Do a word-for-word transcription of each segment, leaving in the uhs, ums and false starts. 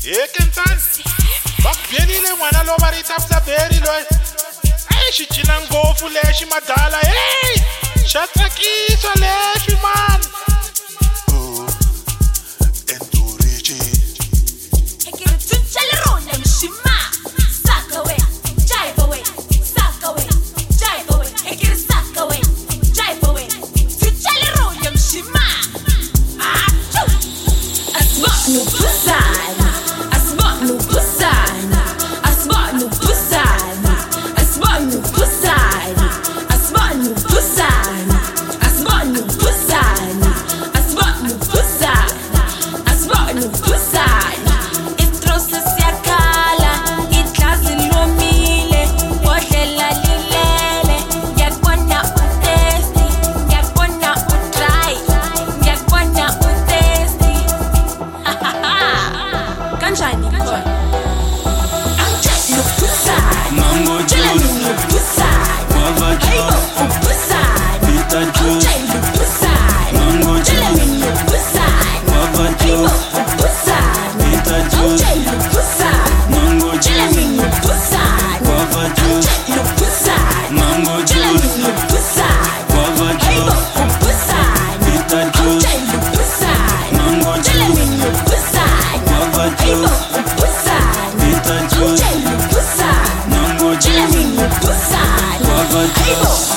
Eh Kentan, bak bienile mwana lo bari tapsa beri lo. Hey, shi chinango fule shi madala. Hey, shatra kiso le shi man. Oh, endurici. Ekere tuchale rona mshima. Suck away, jive away, suck away, jive away. Ekere suck away, jive away. Tuchale rona mshima. Ah, choo. Asbak no pusan, asbak no pusan, asbak no pusan, asbak no pusan, asbak no pusan, asbak no pusan, asbak no pusan, asbak no pusan. Itrosa siyakhala, itlazi lomile, bodlela lilele, ngiyakubona utesti, ngiyakubona utry, ngiyakubona utesti. Kanjani boy? Angitshela uphusane, Mango tshela juice, mina uphusane, guava hayibo juice, uphusane, bitter juice, angitshela uphusane, mango tshela juice, mina uphusane, guava hayibo juice, uphusane, bitter juice, angitshela uphusane, mango tshela juice, mina uphusane, guava juice, angitshela uphusane, mango tshela juice, mina uphusane, guava hayibo juice, uphusane, bitter juice, angitshela uphusane, mango tshela juice, mina uphusane, guava hayibo juice, uphusane, bitter juice, angitshela uphusane, mango tshela juice, mina uphusane, guava hayibo. juice.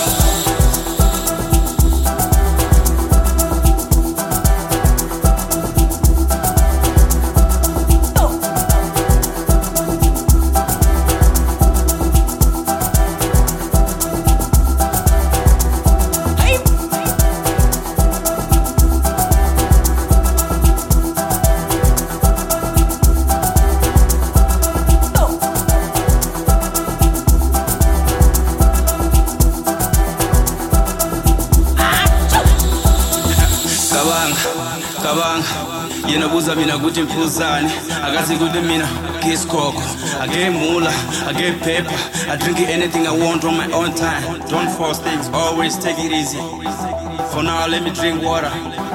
Kabanga, kabanga yena buza mina kuti mfuzane akazi kuti mina kiss coco I get moolah, I get pepper I drink anything I want on my own time. Don't force things, always take it easy. For now let me drink water.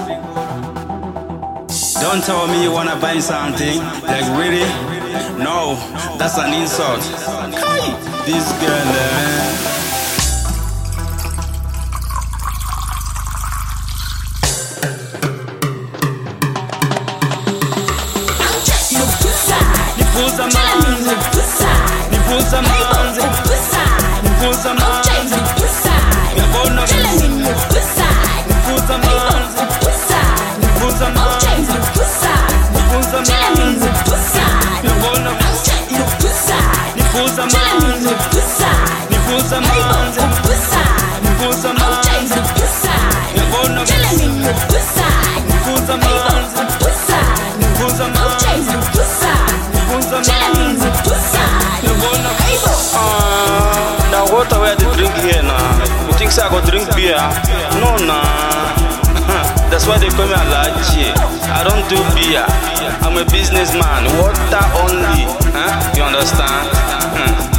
Don't tell me you wanna buy something. Like really? No, that's an insult. Kai, this girl eh. Nipuza manzi, nipuza manzi, nipuza manzi, ngabona nipuza manzi, nipuza manzi, nipuza manzi, ngabona nipuza manzi, nipuza manzi, nipuza manzi, ngabona nipuza manzi, nipuza manzi. Uh, now what are we to drink here now? You think so I go drink beer? No, nah. That's why they call me Alaji. I don't do beer. I'm a businessman. Water only. Huh? You understand? Huh.